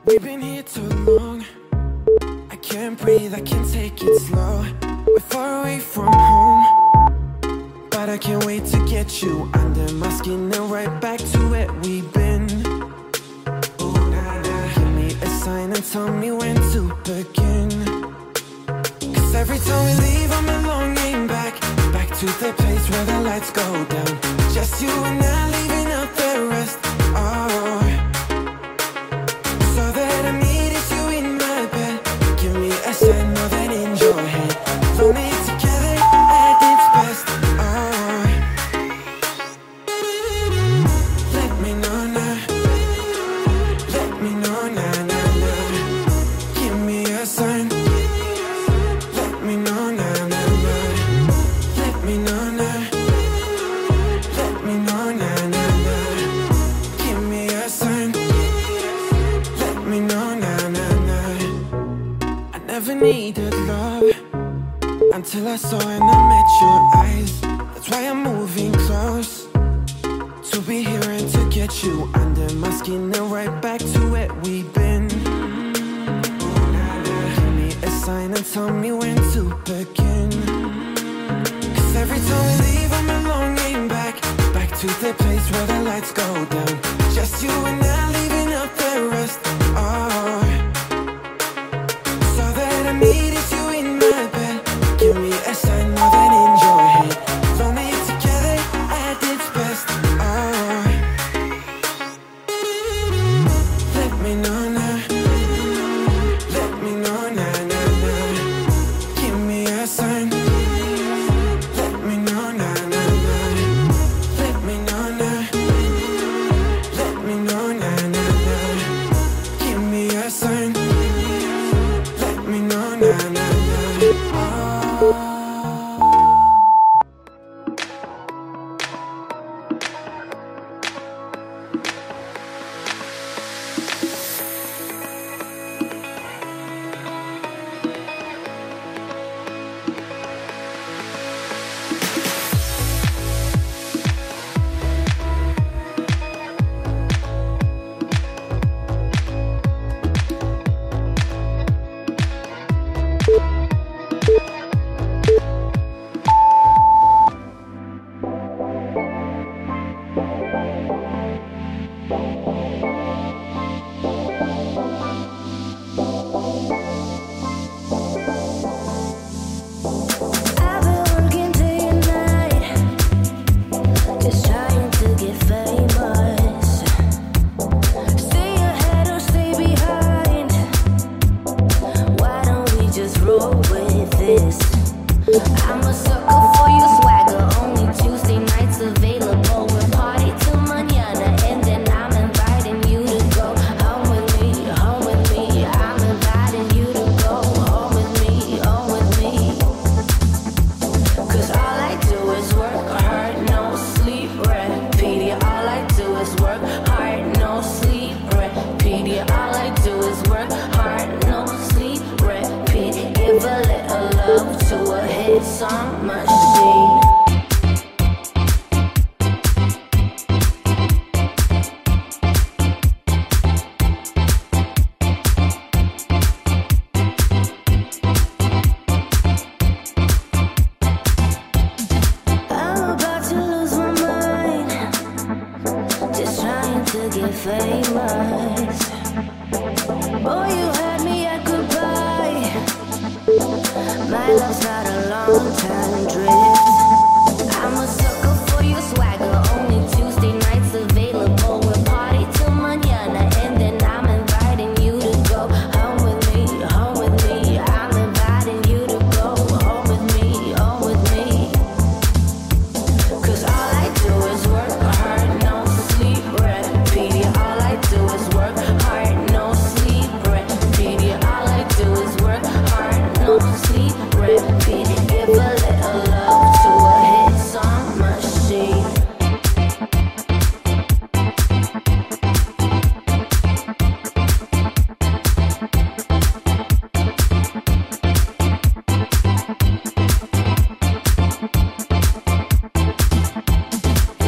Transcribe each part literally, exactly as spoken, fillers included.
We've been here too long. I can't breathe, I can't take it slow. We're far away from home, but I can't wait to get you under my skin and right back to where we've been. Ooh, nah, nah. Give me a sign and tell me when to begin. Cause every time we leave I'm longing back, back to the place where the lights go down. Just you and I leaving out the rest. Oh, so that I need is you in my bed. Give me a sign more than in your head. Lonely together at its best. Oh, let me know now. Let me know now, now, now. Give me a sign. Let me know now, now, now. Let me know now. Let me know now, now, now. Give me a sign. Let me know now, now, now. I never needed love until I saw and I met your eyes. That's why I'm moving close, to be here and to get you under my skin and right back to where we've been. Give me a sign and tell me when to begin. Cause every time we leave I'm longing back, back to the place where the lights go down. Just you and I leaving out the rest. Oh, so that I need is you in my bed. Give me a sign more than in your head. Lonely together at its best. Oh, let me know now. Let me know now, now, now. Give me a sign. Let me know now, now, now. Let me know now. Let me know now, now, now. Give me a sign. Let me know now, now, now. Oh.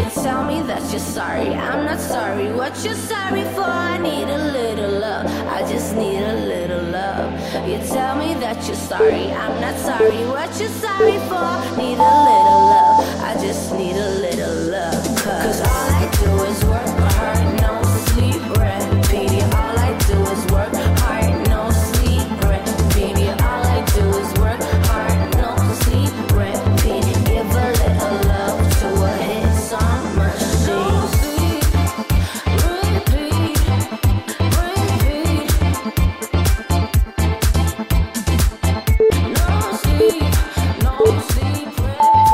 sorry, I'm not sorry. What you sorry for? I need a little love. I that you're sorry. I'm not sorry. What you sorry for? Need a little love. I just need a little love. Cause all I do is work hard, no sleep, repeat. All I do is work hard, no sleep, repeat. All I do is work hard, no sleep, repeat. Give a little love to a hit song machine. No sleep, repeat, repeat. No sleep, no sleep, repeat.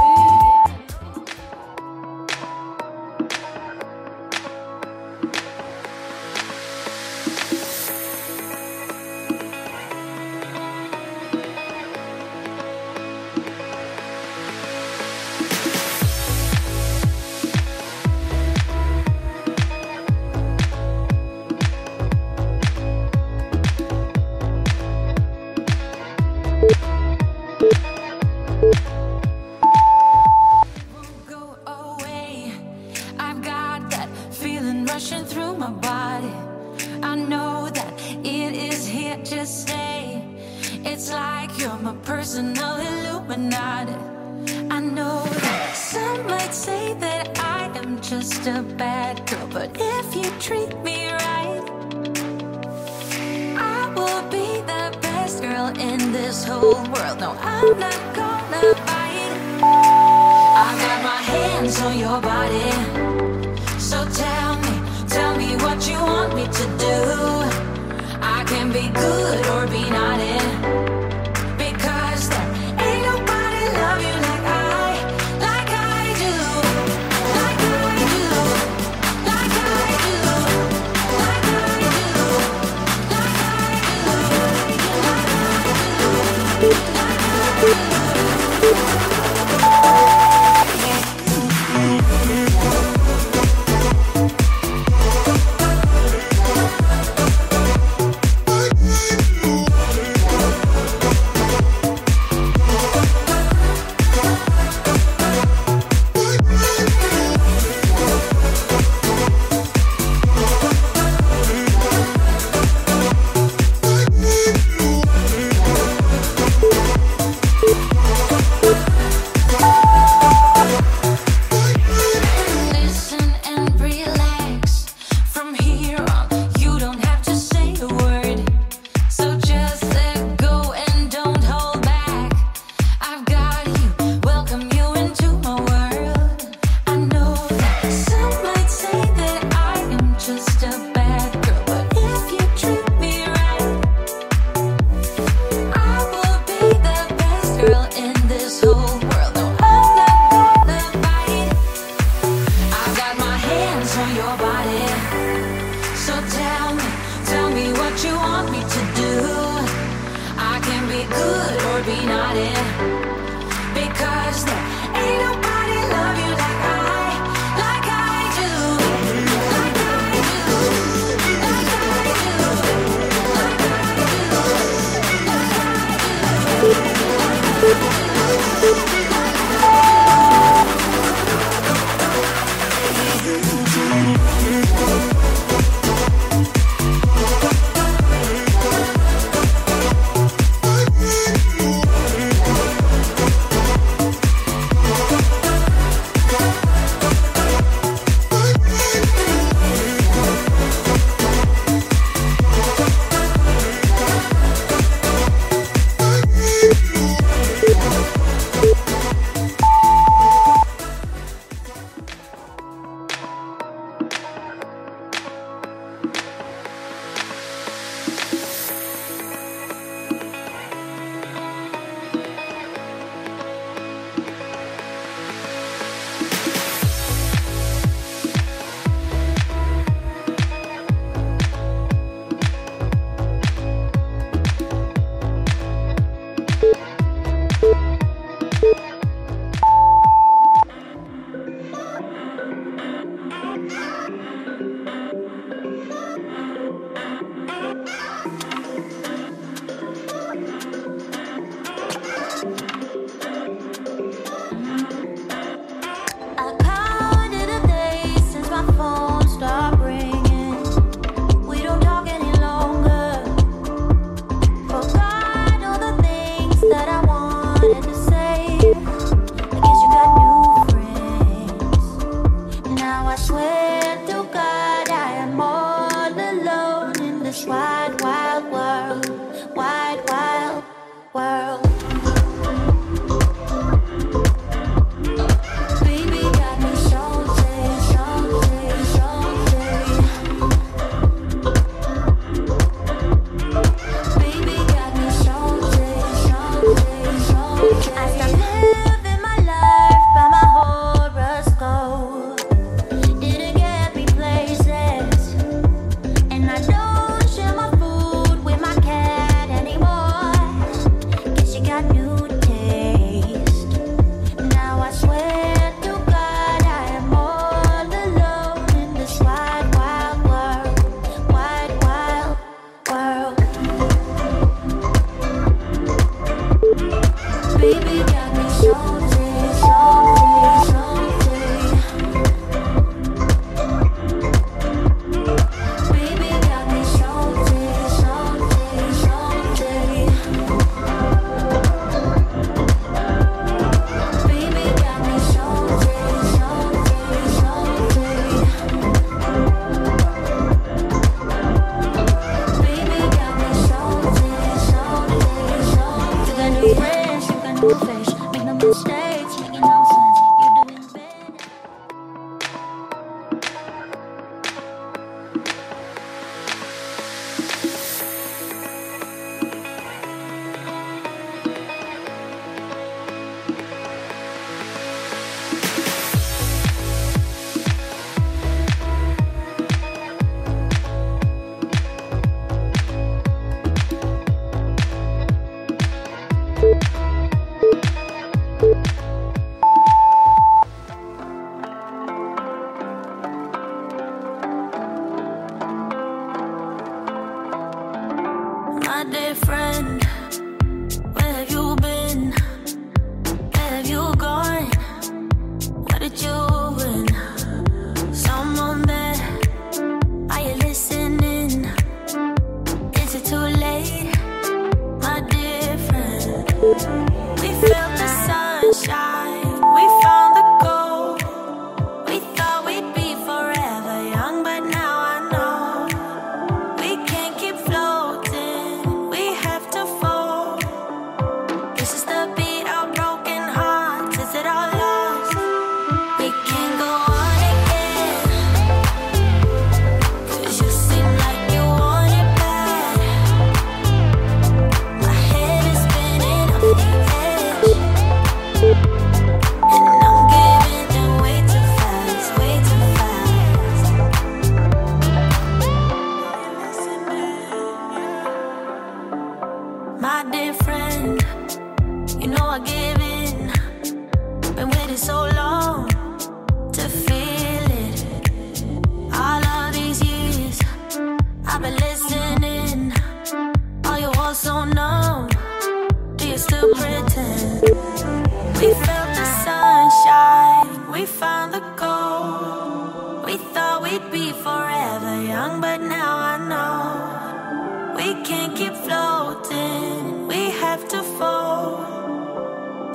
Go away. I've got that feeling rushing through my body. I know that it is here to stay. It's like you're my personal Illuminati. I know that some might say that I am just a bad girl, but if you treat me right, I will be the best girl in this whole world. No, I'm not gonna bite. I got my hands on your body. So tell me, tell me what you want me to do. I can be good or be naughty. Because there ain't nobody love you like I, like I do. Like I do. Like I do. Like I do. Like I do. Like I do. Listen and relax. From here on, you don't have to say a word. So just let go and don't hold back. I've got you, welcome you into my world. I know that some might say that I am just a bad girl, but if you treat me right, I will be the best girl in this whole world. No, I'm not gonna bite. I got my hands on your body. So tell me, tell me what you want me to do. I can be good or be naughty. Because there ain't nobody love you like I, like I do. Like I do. Like I do. Like I do.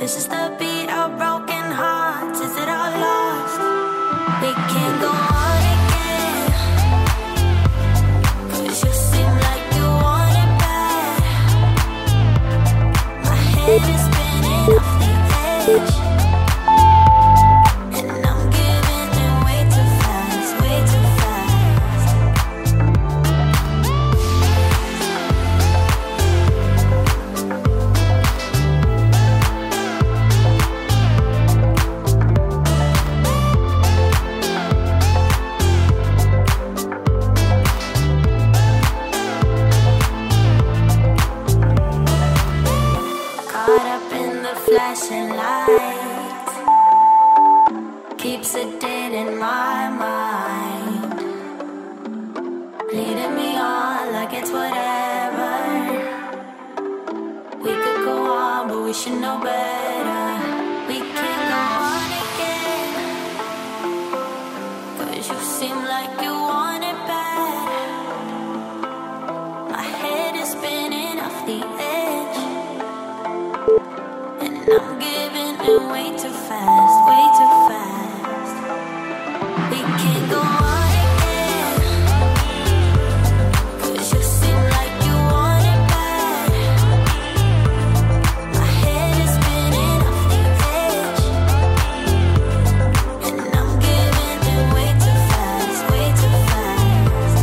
This is the beat of broken hearts. Is it all lost? We can't go on again, 'cause you seem like you want it bad. My head is spinning off the edge, and I'm giving in way too fast, way too fast. Caught up in the flashing lights, keeps it dead in my mind, leading me on like it's whatever. We could go on, but we should know better. We can't go on again, 'cause you seem like you want it bad. My head is spinning off the edge, and I'm giving in way too fast, way too fast. We can't go on again, 'cause you seem like you want it bad. My head is spinning off the edge, and I'm giving in way too fast, way too fast.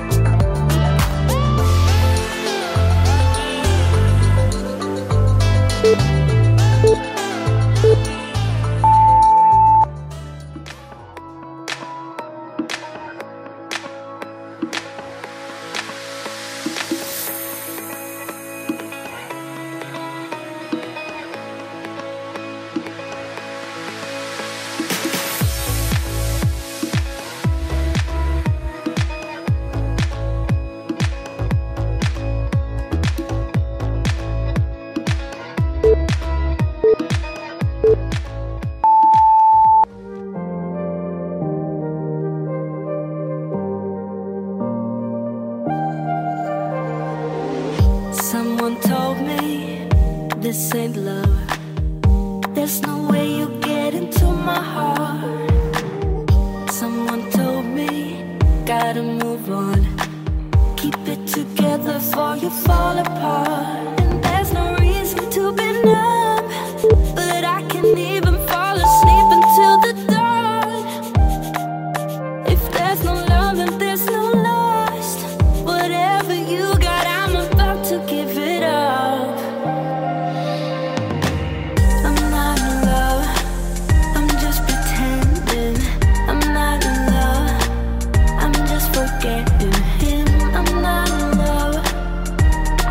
Someone told me this ain't love. There's no way you get into my heart. Someone told me gotta move on, keep it together before you fall apart. And there's no reason to be numb, but I can't even fall asleep until the dawn. If there's no love and there's no lust, whatever you got, I'm about to give it up. I'm not in love, I'm just pretending. I'm not in love, I'm just forgetting him. I'm not in love,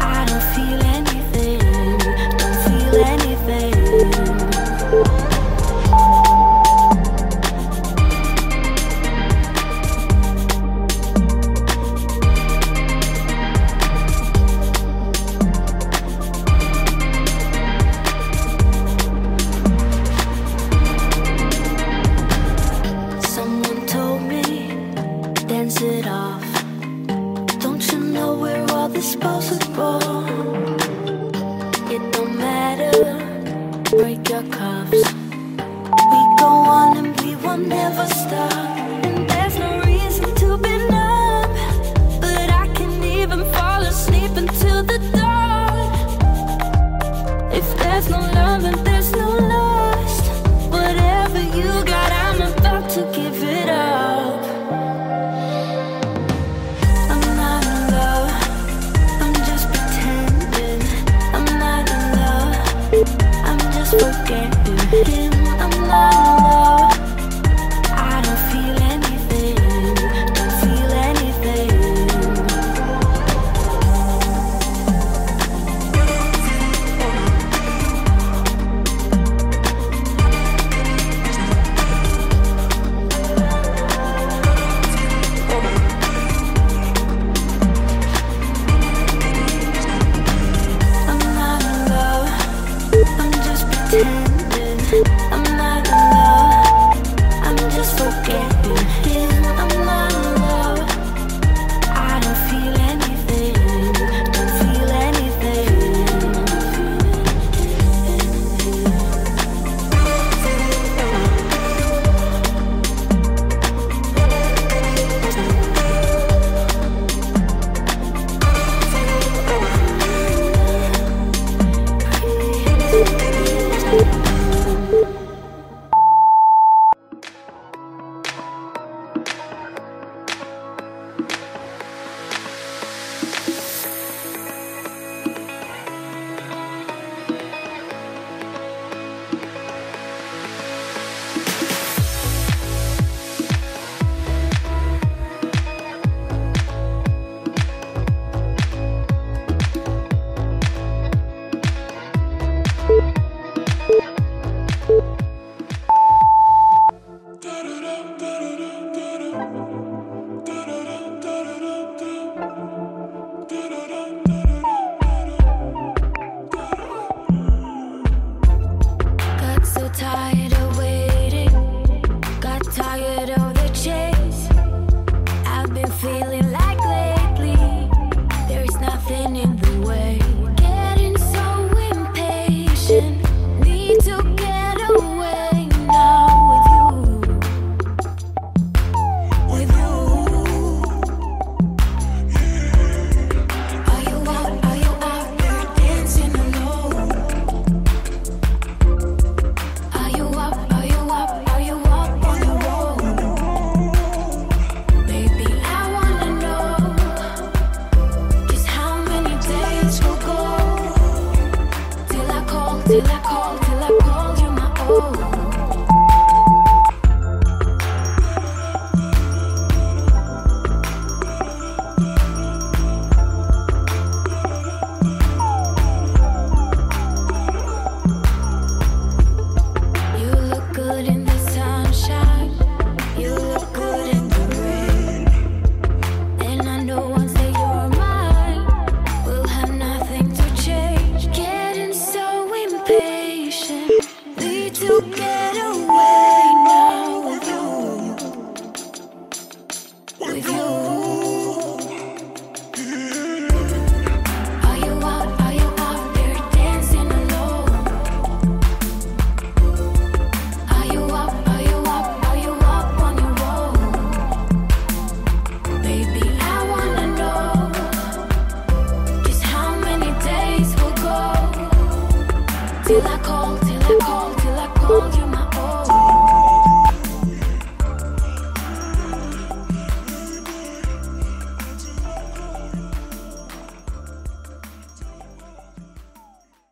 till I call, till I call, till I call you.